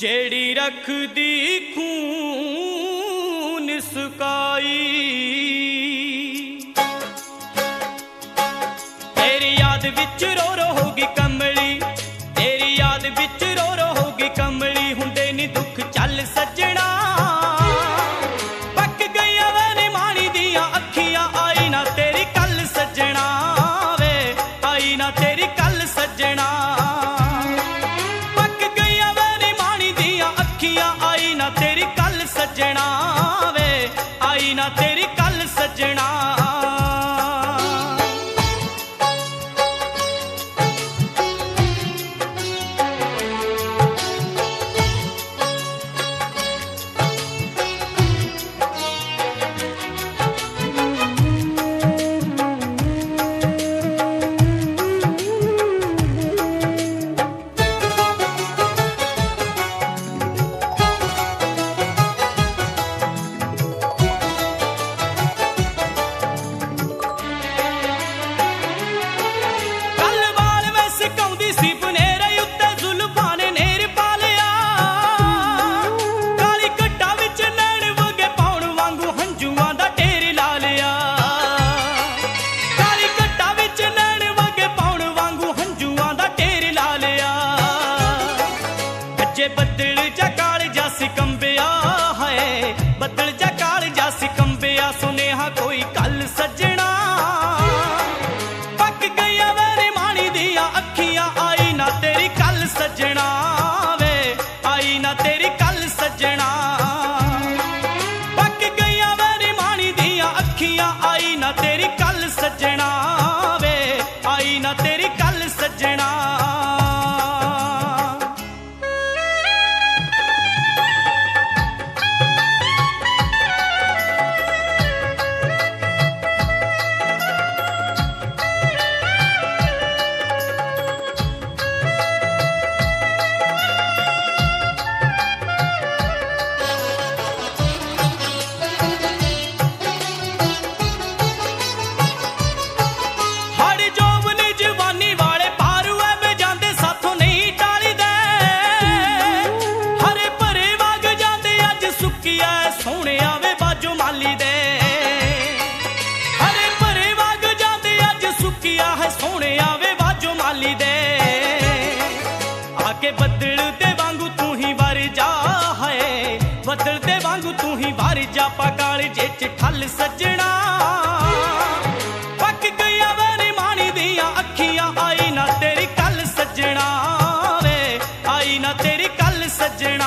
जेड़ी रखदी खून सुकाई, तेरी याद विच रो रो होगी कमली, तेरी याद विच रो रो होगी कमली। हुंदे नी दुख चल सजना, पक गईया वे नी माणी दियां अखियां, आई ना तेरी कल सजना वे, आई ना तेरी कल सजना। पक गईया वे नी माणी दियां अखियां, आई ना तेरी कल सजना वे, आई ना तेरी कल सजना। बदल जा काल जासी कंबिया है, बदल जा काल जासी कंबिया, सुनेहा कोई कल सजना। पक गईया वे माणी दियां अखियां, आई ना तेरी कल सजना वे, आई ना तेरी कल सजना। पक गईया वे माणी दियां अखियां, आई ना तेरी कल सजना वे, आई ना तेरी कल सजना। बदल दे वांगू तू ही वार जा है, बदल दे वांगू तू ही वार जा, पकाल जे च ठल सजना। पक गईया वे माणी दियां अखियां, आई ना तेरी कल सजना वे, आई ना तेरी कल सजना।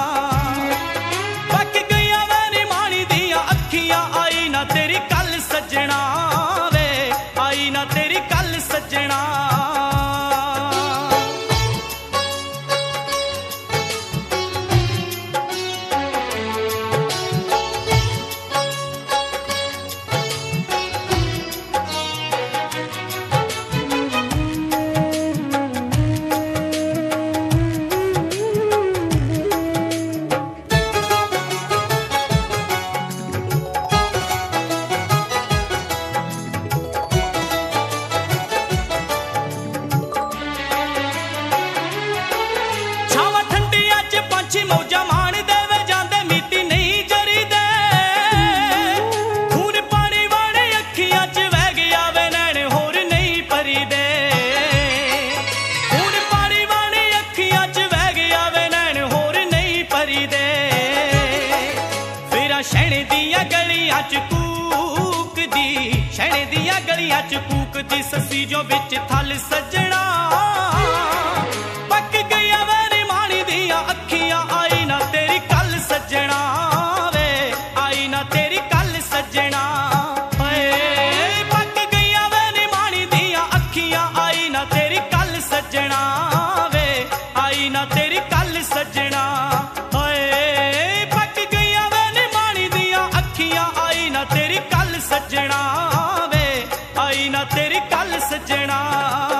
पक गईया वे माणी दियां अखियां, आई ना तेरी कल सजना वे, आई ना तेरी कल सजना। मौजा मान देवे जांदे मिट्टी नहीं जरी दे, खून पानी वाले अखियां च वह गया वे नैन होर नहीं भरी दे। खून पानी वाले अखियां च वह गया वे नैन होर नहीं भरी दे। फिर शैण दियां गलियां च कूकदी, शैण दियां गलियां च कूकदी, ससी जो बिच थल सजना। पक गईया वे माणी दियां अखियां, आई ना तेरी कल सजना वे, आई ना तेरी कल सजना। पक गईया वे माणी दियां अखियां, आई ना तेरी कल सजना वे, आई ना तेरी कल सजना। पक गईया वे माणी दियां अखियां, आई ना तेरी कल सजना वे, आई ना तेरी कल सजना।